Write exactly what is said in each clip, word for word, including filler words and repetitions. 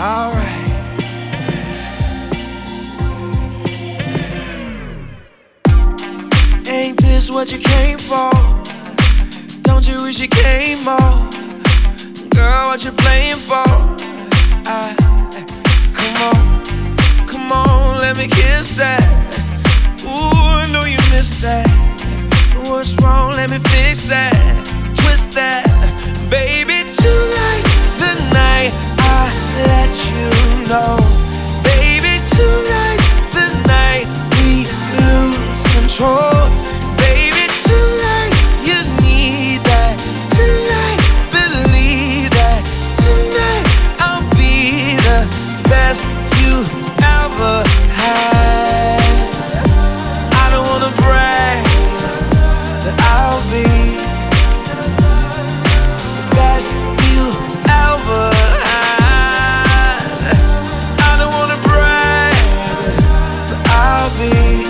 Alright. Ain't this what you came for? Don't you wish you came more? Girl, what you playing for? I, come on, come on, let me kiss that. Ooh, I know you missed that. What's wrong? Let me fix that. Twist that. Baby, tonight's the night I let you know. Baby, tonight's the night we lose control. Baby, tonight you need that. Tonight, believe that. Tonight I'll be the best you ever had. I don't wanna brag, but I'll be the best you ever had. I don't wanna brag, but I'll be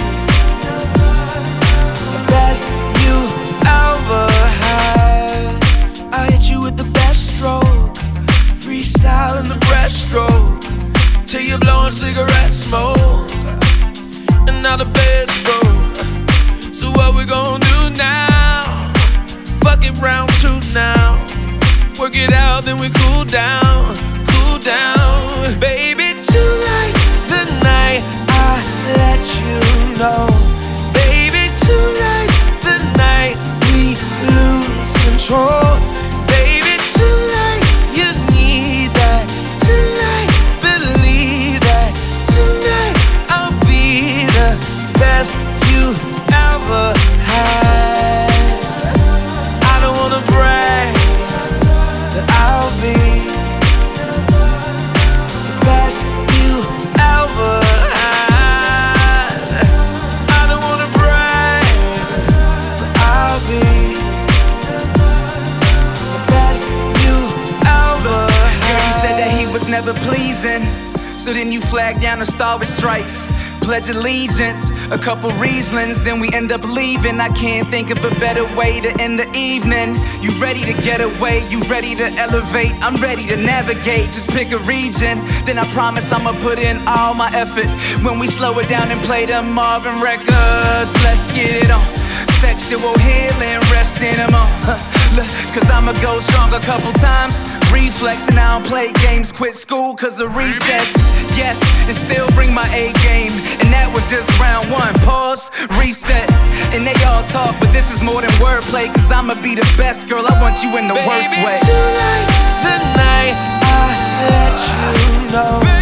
the best you ever had. I hit you with the best stroke, freestyle in the breaststroke, till you're blowing cigarette smoke, and now the bed's broke. So what we gon' do now? Fuck it round two now. Work it out, then we cool down, cool down. Baby, tonight's the night I let you know. Baby, tonight's the night we lose control. Baby, tonight you need that. Tonight, believe that. Tonight I'll be the best you ever had. I don't wanna brag, but I'll be the best you ever had. I don't wanna brag, but I'll be the best you ever had. Girl, you said that he was never pleasing, so then you flagged down the star with stripes. Pledge allegiance, a couple Rieslings, then we end up leaving. I can't think of a better way to end the evening. You ready to get away, you ready to elevate, I'm ready to navigate. Just pick a region, then I promise I'ma put in all my effort. When we slow it down and play them Marvin records, let's get it on. Sexual healing, rest in them on. Look, cause I'ma go strong a couple times. Reflex and I don't play games. Quit school cause of recess. Yes, and still bring my A game. And that was just round one. Pause, reset. And they all talk, but this is more than wordplay. Cause I'ma be the best, girl, I want you in the Baby, worst way. tonight's the night I let you know.